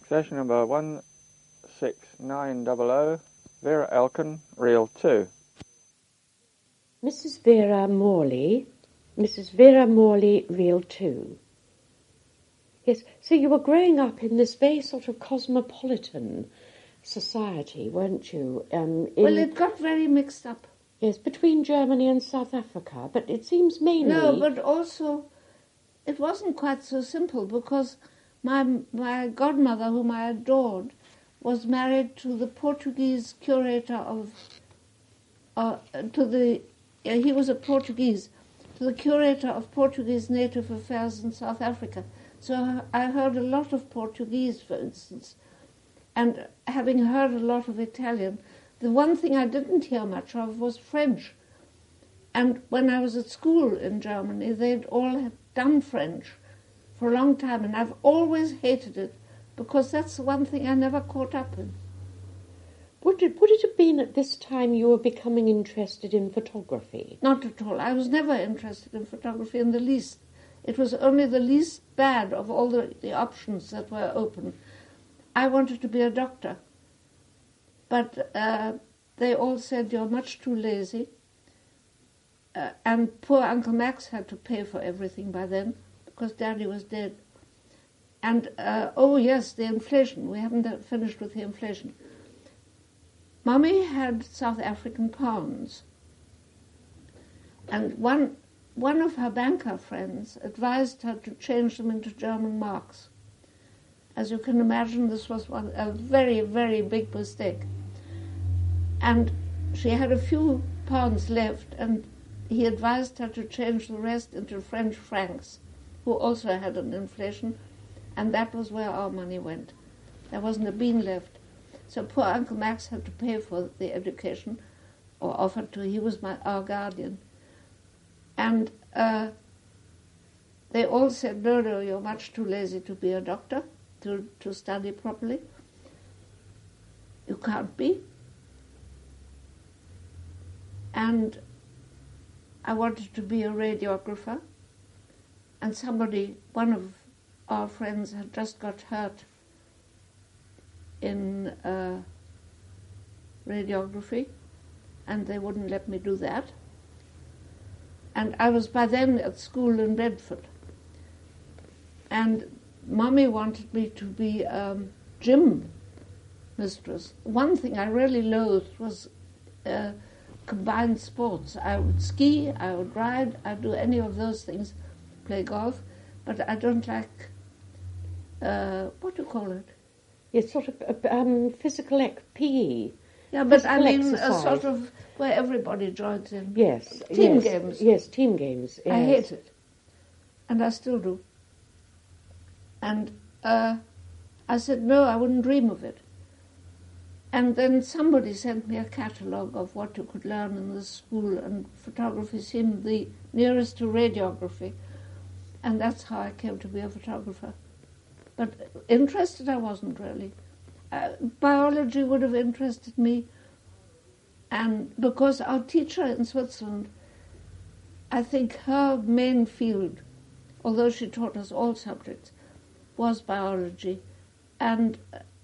Station number 16900, Vera Elkin, reel 2. Mrs. Vera Morley, reel 2. Yes, so you were growing up in this very sort of cosmopolitan society, weren't you? Well, it got very mixed up. Yes, between Germany and South Africa, but it seems mainly... No, but also it wasn't quite so simple because my godmother, whom I adored, was married to the Portuguese curator of... he was a Portuguese, to the curator of Portuguese native affairs in South Africa. So I heard a lot of Portuguese, for instance, and having heard a lot of Italian, the one thing I didn't hear much of was French. And when I was at school in Germany, they'd all done French for a long time, and I've always hated it because that's the one thing I never caught up in. Would it have been at this time you were becoming interested in photography? Not at all. I was never interested in photography in the least. It was only the least bad of all the options that were open. I wanted to be a doctor, but they all said, you're much too lazy. And poor Uncle Max had to pay for everything by then because Daddy was dead. And, oh yes, the inflation. We haven't finished with the inflation. Mummy had South African pounds. And one of her banker friends advised her to change them into German marks. As you can imagine, this was a very, very big mistake. And she had a few pounds left, and he advised her to change the rest into French francs, who also had an inflation, and that was where our money went. There wasn't a bean left. So poor Uncle Max had to pay for the education, or offered to. He was our guardian. And they all said, no, you're much too lazy to be a doctor, to study properly. You can't be. And I wanted to be a radiographer. And one of our friends had just got hurt in radiography, and they wouldn't let me do that. And I was by then at school in Bedford. And Mummy wanted me to be gym mistress. One thing I really loathed was combined sports. I would ski, I would ride, I'd do any of those things, play golf, but I don't like, what do you call it? It's sort of physical PE. Yeah, but I mean exercise. A sort of where everybody joins in. Yes. Team games. Yes, team games. Yes. I hate it. And I still do. And I said, no, I wouldn't dream of it. And then somebody sent me a catalogue of what you could learn in the school, and photography seemed the nearest to radiography. And that's how I came to be a photographer. But interested I wasn't really. Biology would have interested me, and because our teacher in Switzerland, I think her main field, although she taught us all subjects, was biology. And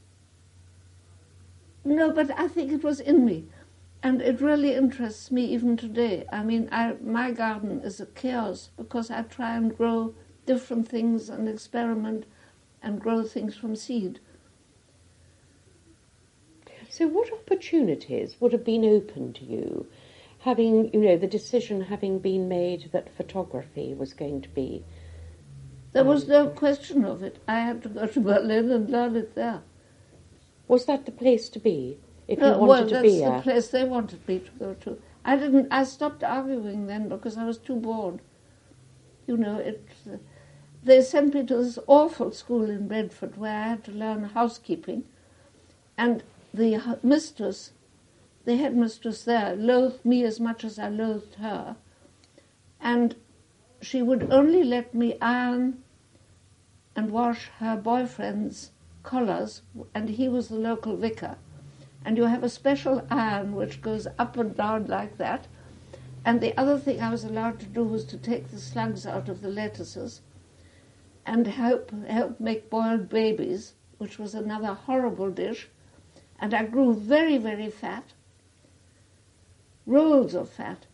no, but I think it was in me, and it really interests me even today. I mean, my garden is a chaos because I try and grow different things and experiment and grow things from seed. So what opportunities would have been open to you, having, the decision having been made that photography was going to be... There was no question of it. I had to go to Berlin and learn it there. Was that the place to be, if you wanted to be that's the place they wanted me to go to. I stopped arguing then because I was too bored. They sent me to this awful school in Bedford where I had to learn housekeeping, and the headmistress there, loathed me as much as I loathed her, and she would only let me iron and wash her boyfriend's collars, and he was the local vicar. And you have a special iron which goes up and down like that, and the other thing I was allowed to do was to take the slugs out of the lettuces and help make boiled babies, which was another horrible dish, and I grew very, very fat, rolls of fat,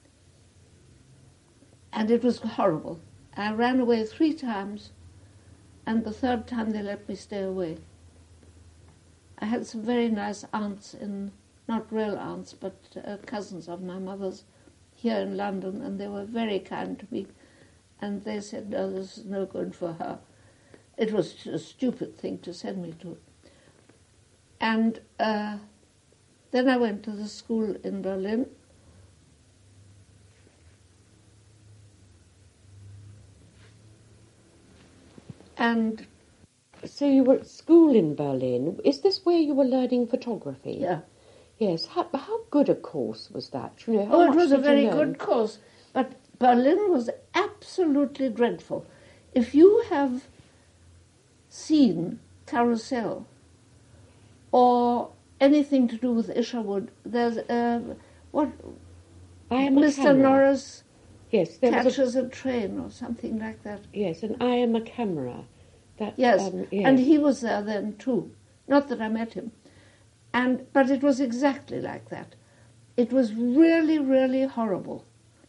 and it was horrible. I ran away 3 times, and the 3rd time they let me stay away. I had some very nice aunts, not real aunts, but cousins of my mother's here in London, and they were very kind to me, and they said, no, this is no good for her. It was a stupid thing to send me to. And then I went to the school in Berlin. And so you were at school in Berlin. Is this where you were learning photography? yeah. Yes. How good a course was that? You know, It was a very good course. But Berlin was absolutely dreadful. If you have seen Carousel or anything to do with Isherwood, there's what I Am a Mr. Camera. Norris Yes, there was catches a train or something like that. yes, and I Am a Camera. That, Yes, yes. and he was there then too. Not that I met him. But it was exactly like that. It was really, really horrible.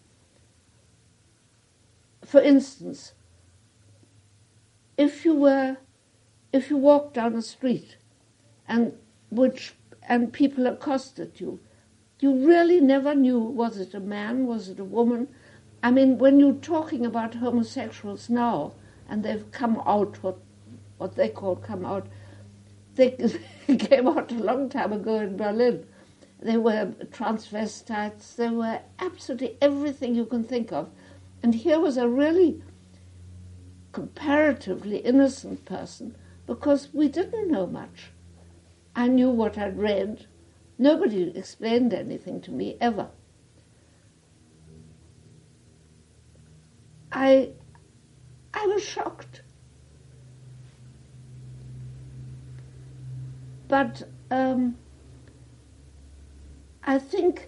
For instance, if you walked down a street and people accosted you, you really never knew, was it a man, was it a woman? I mean, when you're talking about homosexuals now, and they've come out, what they call come out, they came out a long time ago in Berlin. They were transvestites, they were absolutely everything you can think of. And here was a really comparatively innocent person, because we didn't know much. I knew what I'd read. Nobody explained anything to me, ever. I was shocked. But I think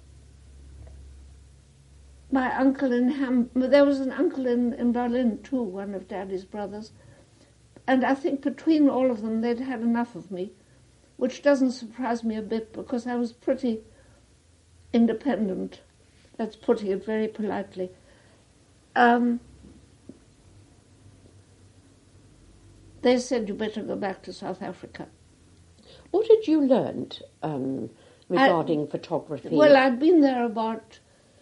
my uncle there was an uncle in Berlin too, one of Daddy's brothers, and I think between all of them they'd had enough of me, which doesn't surprise me a bit because I was pretty independent. That's putting it very politely. They said, you better go back to South Africa. What had you learnt regarding photography? Well, I'd been there about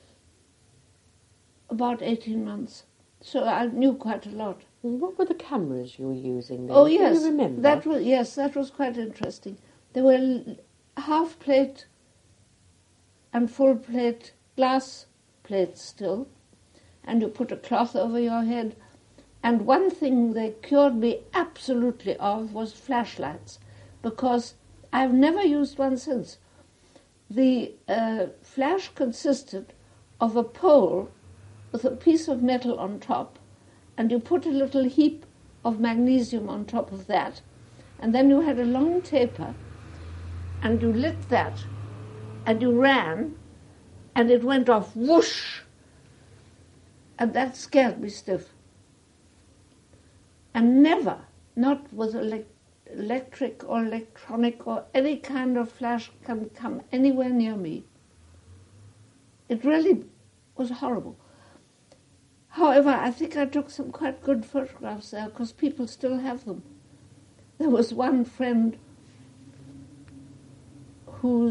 18 months, so I knew quite a lot. What were the cameras you were using then? Oh, yes. Can you remember? That was quite interesting. There were half plate and full plate glass plates still, and you put a cloth over your head. And one thing they cured me absolutely of was flashlights, because I've never used one since. The flash consisted of a pole with a piece of metal on top, and you put a little heap of magnesium on top of that, and then you had a long taper, and you lit that, and you ran, and it went off whoosh, and that scared me stiff. And never, not with electric or electronic or any kind of flash can come anywhere near me. It really was horrible. However, I think I took some quite good photographs there because people still have them. There was one friend who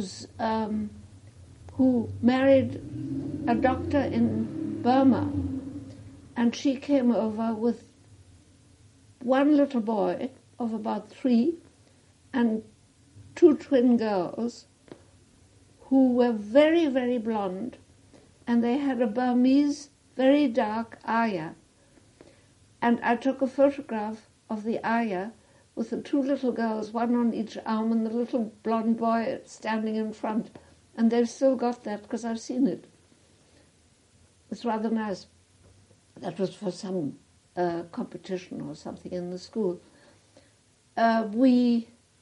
married a doctor in Burma, and she came over with one little boy of about 3 and 2 twin girls who were very, very blonde, and they had a Burmese, very dark ayah. And I took a photograph of the ayah with the 2 little girls, one on each arm, and the little blonde boy standing in front. And they've still got that because I've seen it. It's rather nice. That was for some competition or something in the school. They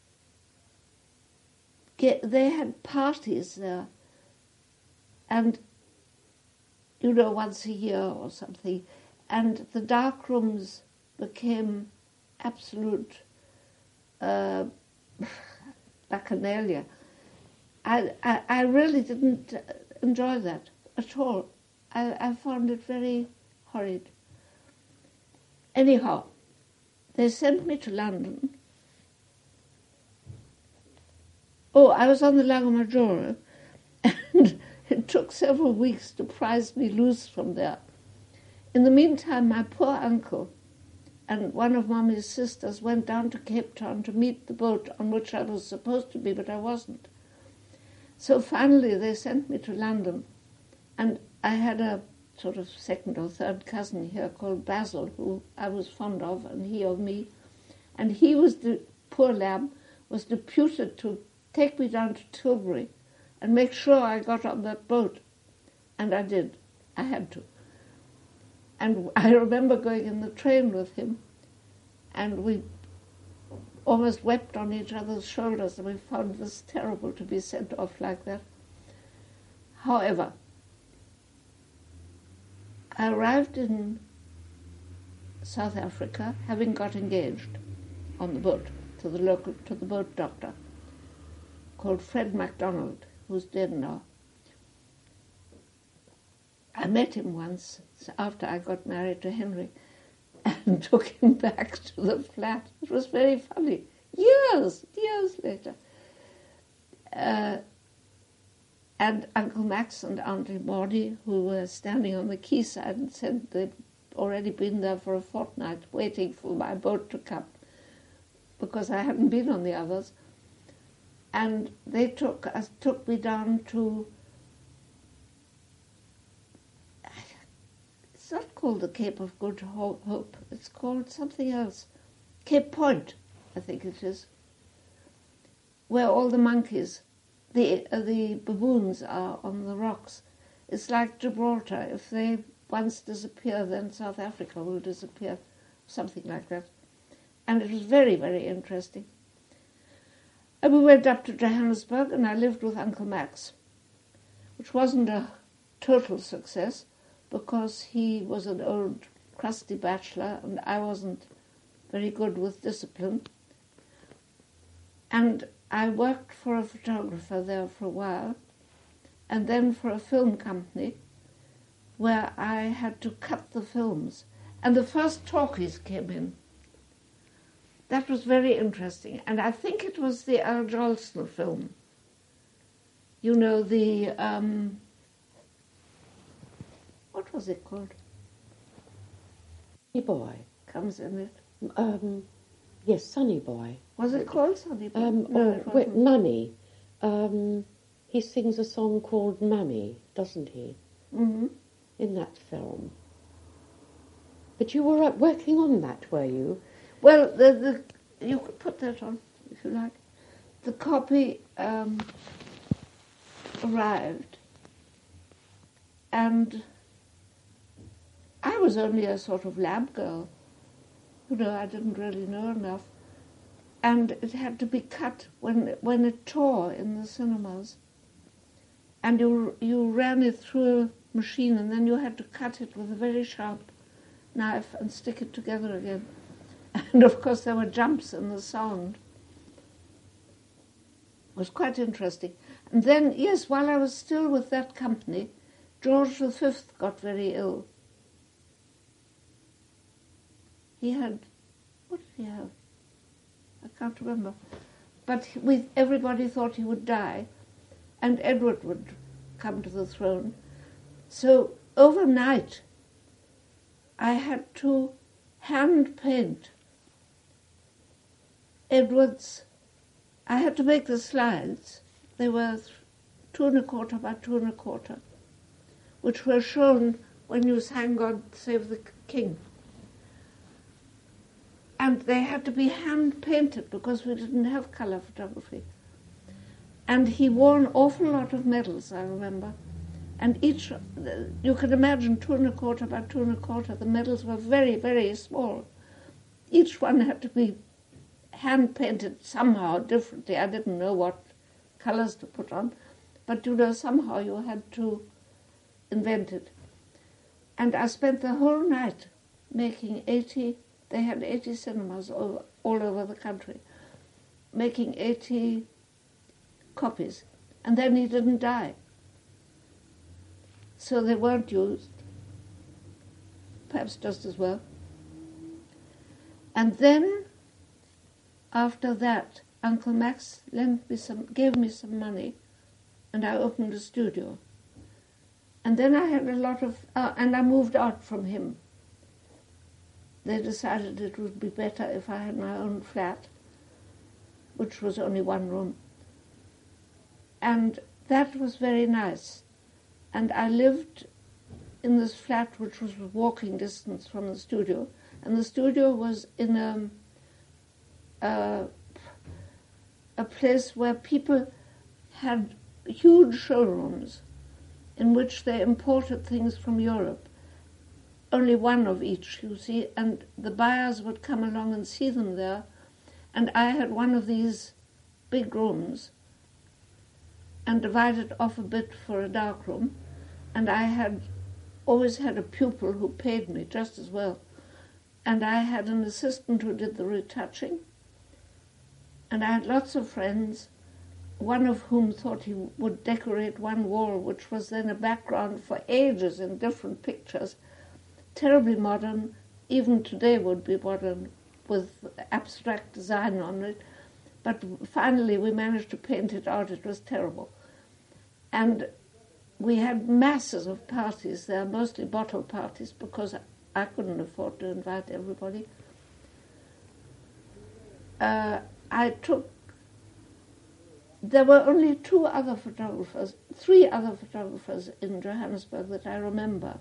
had parties there, and once a year or something, and the dark rooms became absolute Bacchanalia. I really didn't enjoy that at all. I found it very horrid. Anyhow, they sent me to London. Oh, I was on the Lago Maggiore, and it took several weeks to prise me loose from there. In the meantime, my poor uncle and one of Mummy's sisters went down to Cape Town to meet the boat on which I was supposed to be, but I wasn't. So finally they sent me to London, and I had a sort of second or third cousin here called Basil, who I was fond of, and he of me. And he was, the poor lamb, was deputed to take me down to Tilbury and make sure I got on that boat. And I did. I had to. And I remember going in the train with him, and we almost wept on each other's shoulders, and we found this terrible to be sent off like that. However, I arrived in South Africa, having got engaged on the boat to the boat doctor called Fred MacDonald, who's dead now. I met him once after I got married to Henry and took him back to the flat. It was very funny. Years later. And Uncle Max and Auntie Maudie, who were standing on the quayside, and said they'd already been there for a fortnight waiting for my boat to come because I hadn't been on the others. And they took me down to, it's not called the Cape of Good Hope, it's called something else. Cape Point, I think it is, where all the monkeys, the baboons are on the rocks. It's like Gibraltar. If they once disappear, then South Africa will disappear, something like that. And it was very, very interesting. And we went up to Johannesburg, and I lived with Uncle Max, which wasn't a total success because he was an old, crusty bachelor, and I wasn't very good with discipline. And I worked for a photographer there for a while, and then for a film company where I had to cut the films. And the first talkies came in. That was very interesting. And I think it was the Al Jolson film. You know, the, what was it called? Sonny Boy. Comes in it. Yes, Sonny Boy. Was it called Sonny Boy? No, it wasn't. Mummy. He sings a song called Mummy, doesn't he? Mm-hmm. In that film. But you were working on that, were you? Well, you could put that on, if you like. The copy arrived, and I was only a sort of lab girl. You know, I didn't really know enough. And it had to be cut when it tore in the cinemas. And you ran it through a machine, and then you had to cut it with a very sharp knife and stick it together again. And of course there were jumps in the sound. It was quite interesting. And then, yes, while I was still with that company, George V got very ill. He had, what did he have? I can't remember. But everybody thought he would die, and Edward would come to the throne. So overnight, I had to hand paint Edward's. I had to make the slides. They were 2 1/4 by 2 1/4, which were shown when you sang God Save the King. And they had to be hand-painted because we didn't have colour photography. And he wore an awful lot of medals, I remember. And each, you can imagine 2 1/4 by 2 1/4, the medals were very, very small. Each one had to be hand-painted somehow differently. I didn't know what colours to put on, but you know, somehow you had to invent it. And I spent the whole night making 80, they had 80 cinemas all over the country. making 80 copies, and then he didn't die. So they weren't used, perhaps just as well. And then, after that, Uncle Max gave me some money, and I opened a studio. And then I had a lot of, and I moved out from him. They decided it would be better if I had my own flat, which was only one room. And that was very nice. And I lived in this flat which was walking distance from the studio. And the studio was in a place where people had huge showrooms in which they imported things from Europe. Only one of each, you see, and the buyers would come along and see them there. And I had one of these big rooms and divided off a bit for a dark room. And I had always had a pupil who paid me just as well. And I had an assistant who did the retouching. And I had lots of friends, one of whom thought he would decorate one wall, which was then a background for ages in different pictures, terribly modern, even today would be modern, with abstract design on it. But finally we managed to paint it out. It was terrible. And we had masses of parties there, mostly bottle parties, because I couldn't afford to invite everybody. There were only three other photographers in Johannesburg that I remember.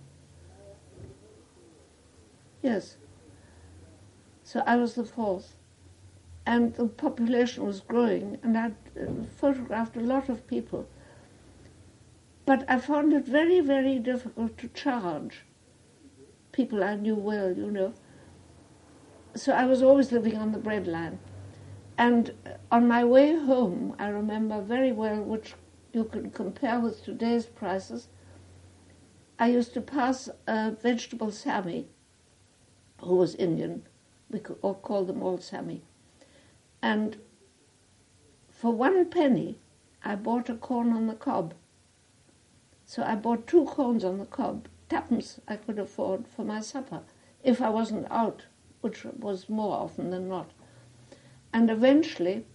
Yes. So I was the fourth. And the population was growing, and I photographed a lot of people. But I found it very, very difficult to charge people I knew well, you know. So I was always living on the breadline. And on my way home, I remember very well, which you can compare with today's prices, I used to pass a vegetable Sammy, who was Indian. We could all call them all Sammy. And for 1 penny, I bought a corn on the cob. So I bought 2 corns on the cob, 2pence I could afford for my supper, if I wasn't out, which was more often than not. And eventually,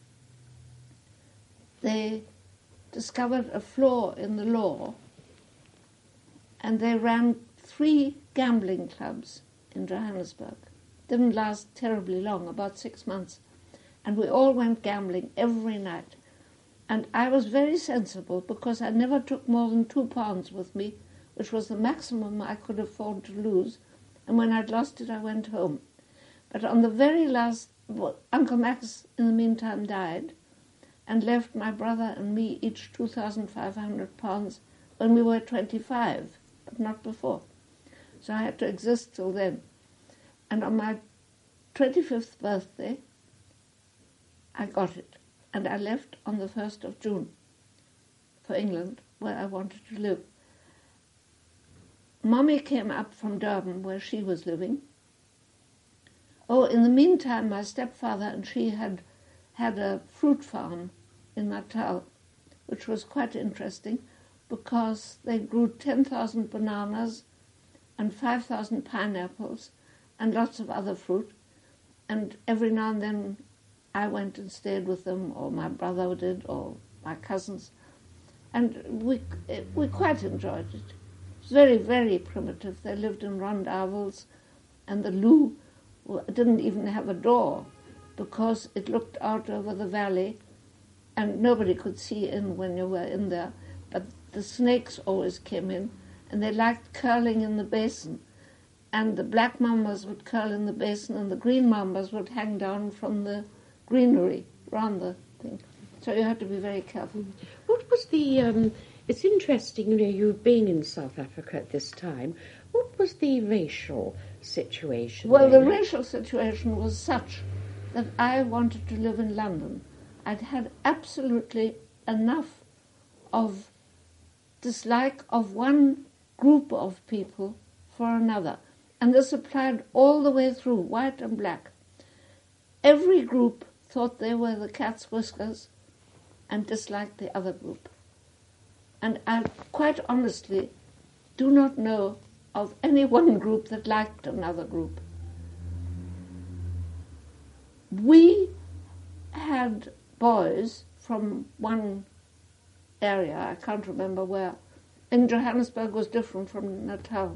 they discovered a flaw in the law, and they ran 3 gambling clubs in Johannesburg. Didn't last terribly long, about 6 months. And we all went gambling every night. And I was very sensible because I never took more than £2 with me, which was the maximum I could afford to lose. And when I'd lost it, I went home. But on the very last, Uncle Max, in the meantime, died and left my brother and me each £2,500 when we were 25, but not before. So I had to exist till then. And on my 25th birthday, I got it. And I left on the 1st of June for England, where I wanted to live. Mommy came up from Durban, where she was living. Oh, in the meantime, my stepfather and she had a fruit farm in Natal, which was quite interesting because they grew 10,000 bananas and 5,000 pineapples and lots of other fruit. And every now and then I went and stayed with them, or my brother did, or my cousins. And we quite enjoyed it. It was very, very primitive. They lived in rondavels, and the loo didn't even have a door because it looked out over the valley and nobody could see in when you were in there. But the snakes always came in, and they liked curling in the basin. And the black mambas would curl in the basin, and the green mambas would hang down from the greenery around the thing. So you had to be very careful. What was the... it's interesting, you know, you being in South Africa at this time. What was the racial situation? Well, then? the racial situation was such that I wanted to live in London. I'd had absolutely enough of dislike of one group of people for another. And this applied all the way through, white and black. Every group thought they were the cat's whiskers and disliked the other group. And I quite honestly do not know of any one group that liked another group. We had boys from one area, I can't remember where. In Johannesburg was different from Natal.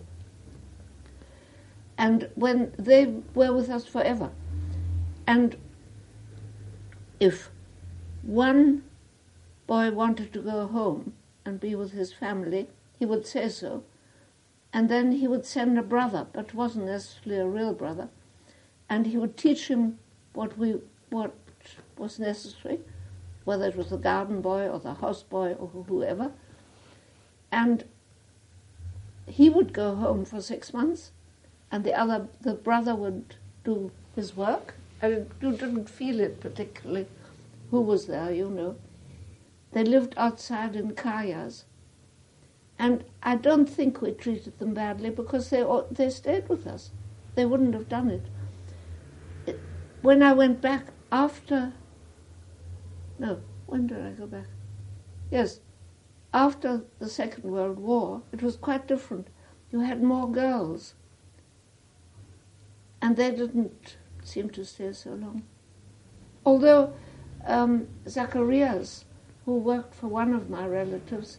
And when they were with us forever. And if one boy wanted to go home and be with his family, he would say so. And then he would send a brother, but it wasn't necessarily a real brother, and he would teach him what was necessary, whether it was the garden boy or the house boy or whoever. And he would go home for 6 months, and the brother would do his work. And you didn't feel it particularly who was there, you know. They lived outside in kayas. And I don't think we treated them badly because they stayed with us. They wouldn't have done it. When I went back when did I go back? Yes, after the Second World War, it was quite different. You had more girls. And they didn't seem to stay so long. Although Zacharias, who worked for one of my relatives,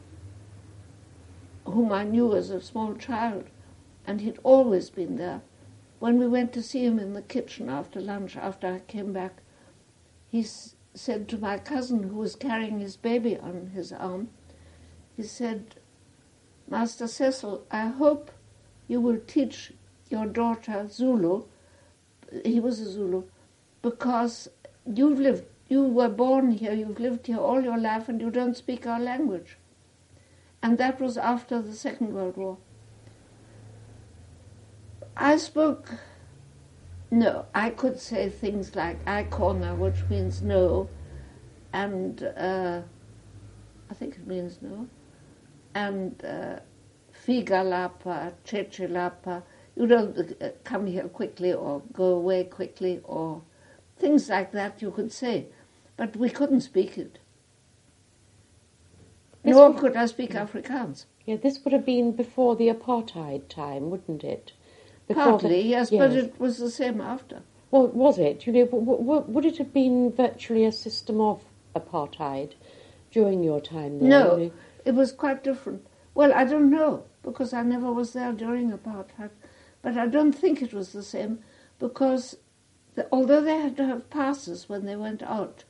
whom I knew as a small child, and he'd always been there, when we went to see him in the kitchen after lunch, after I came back, he said to my cousin, who was carrying his baby on his arm, he said, "Master Cecil, I hope you will teach your daughter Zulu," he was a Zulu, "because you were born here, you've lived here all your life, and you don't speak our language." And that was after the Second World War. I could say things like "aikona," which means no, and I think it means no, and "figa lapa," "cheche lapa," you don't come here quickly or go away quickly, or things like that you could say, but we couldn't speak it. Nor could I speak Afrikaans. Yeah, this would have been before the apartheid time, wouldn't it? Partly, yes, but it was the same after. Well, was it? You know, would it have been virtually a system of apartheid during your time there? No, you know? It was quite different. Well, I don't know, because I never was there during apartheid, but I don't think it was the same, because although they had to have passes when they went out,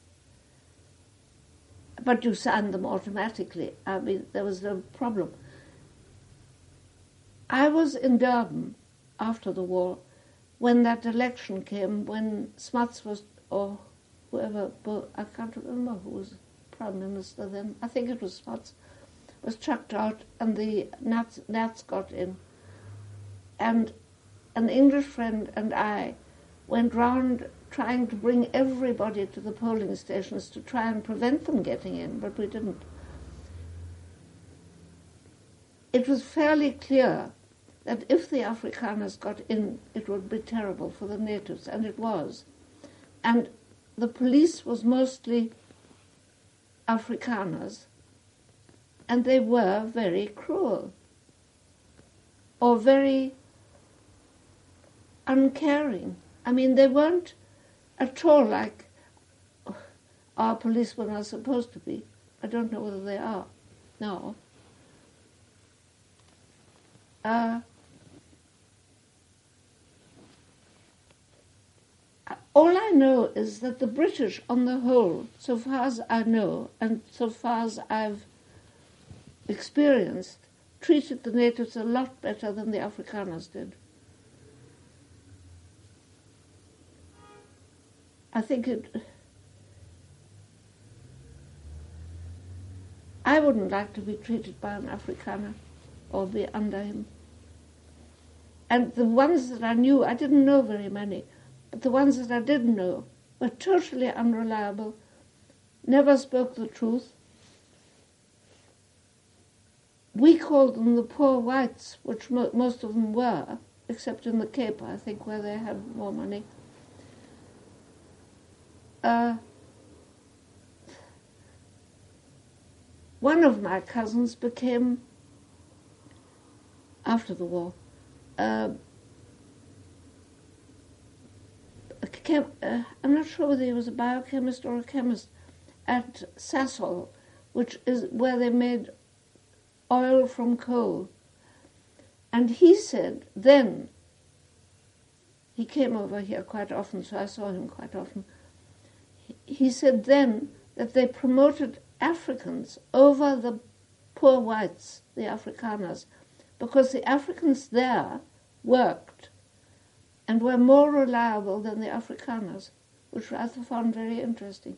but you signed them automatically. I mean, there was no problem. I was in Durban after the war when that election came, when Smuts was, or whoever, I can't remember who was Prime Minister then, I think it was Smuts, was chucked out and the Nats got in. And an English friend and I went round trying to bring everybody to the polling stations to try and prevent them getting in, but we didn't. It was fairly clear that if the Afrikaners got in, it would be terrible for the natives, and it was. And the police was mostly Afrikaners, and they were very cruel, or very uncaring. I mean, they weren't at all like our policemen are supposed to be. I don't know whether they are now. All I know is that the British, on the whole, so far as I know, and so far as I've experienced, treated the natives a lot better than the Afrikaners did. I think I wouldn't like to be treated by an Afrikaner or be under him. And the ones that I knew, I didn't know very many, but the ones that I did know were totally unreliable, never spoke the truth. We called them the poor whites, which most of them were, except in the Cape, I think, where they had more money. one of my cousins became, after the war, I'm not sure whether he was a biochemist or a chemist at Sasol, which is where they made oil from coal. And he said then, he came over here quite often, so I saw him quite often. He said then that they promoted Africans over the poor whites, the Afrikaners, because the Africans there worked and were more reliable than the Afrikaners, which I found very interesting.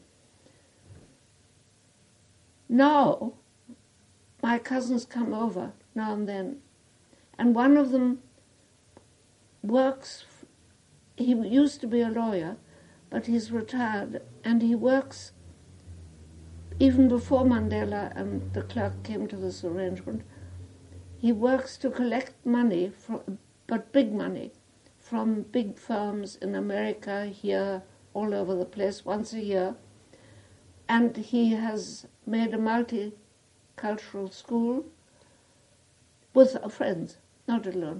Now, my cousins come over now and then, and one of them works, he used to be a lawyer, but he's retired, and he works, even before Mandela and de Klerk came to this arrangement, he works to collect money, but big money, from big firms in America, here, all over the place, once a year. And he has made a multicultural school with friends, not alone,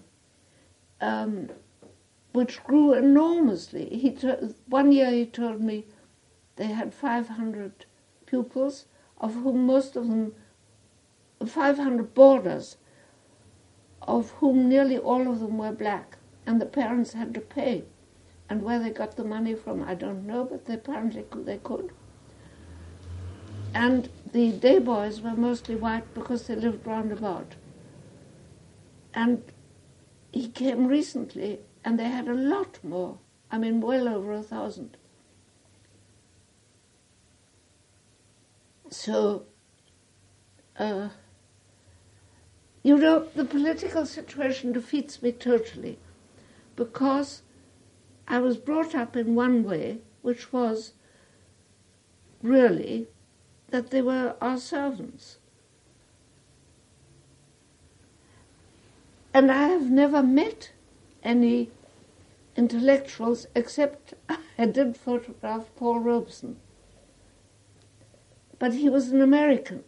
which grew enormously. One year he told me they had 500 pupils, of whom most of them, 500 boarders, of whom nearly all of them were black, and the parents had to pay. And where they got the money from, I don't know, but apparently they could. And the day boys were mostly white because they lived round about. And he came recently, and they had a lot more. I mean, well over 1,000. So, the political situation defeats me totally, because I was brought up in one way, which was really that they were our servants. And I have never met any intellectuals, except I did photograph Paul Robeson. But he was an American.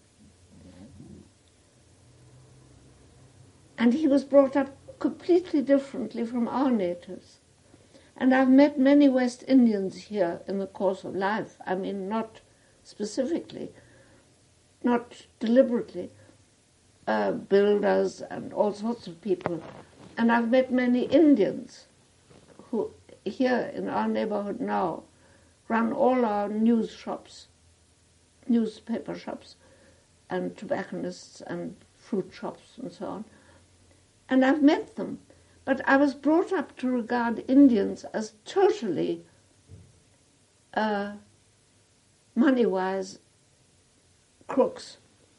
And he was brought up completely differently from our natives. And I've met many West Indians here in the course of life. I mean, not specifically, not deliberately, builders and all sorts of people. And I've met many Indians who, here in our neighborhood now, run all our newspaper shops, and tobacconists and fruit shops and so on. And I've met them. But I was brought up to regard Indians as totally, money-wise, crooks.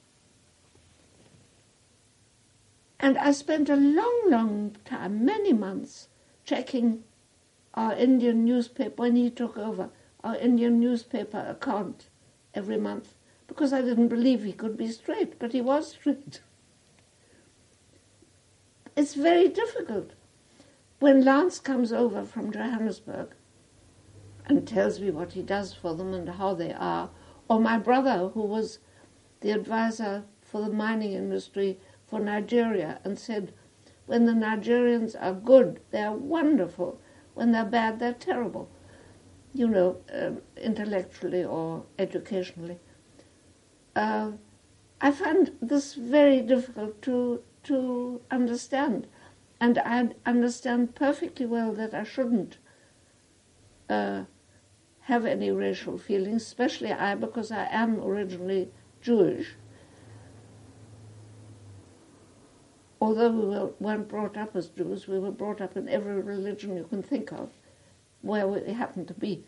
And I spent a long, long time, many months, checking our Indian newspaper, when he took over, our Indian newspaper account every month, because I didn't believe he could be straight, but he was straight. It's very difficult. When Lance comes over from Johannesburg and tells me what he does for them and how they are, or my brother, who was the advisor for the mining industry for Nigeria, and said, when the Nigerians are good, they're wonderful. When they're bad, they're terrible, intellectually or educationally. I find this very difficult to understand. And I understand perfectly well that I shouldn't have any racial feelings, especially because I am originally Jewish. Although we weren't brought up as Jews, we were brought up in every religion you can think of, where we happen to be.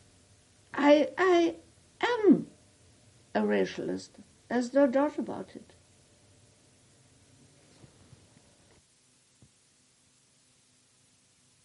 I am a racialist. There's no doubt about it.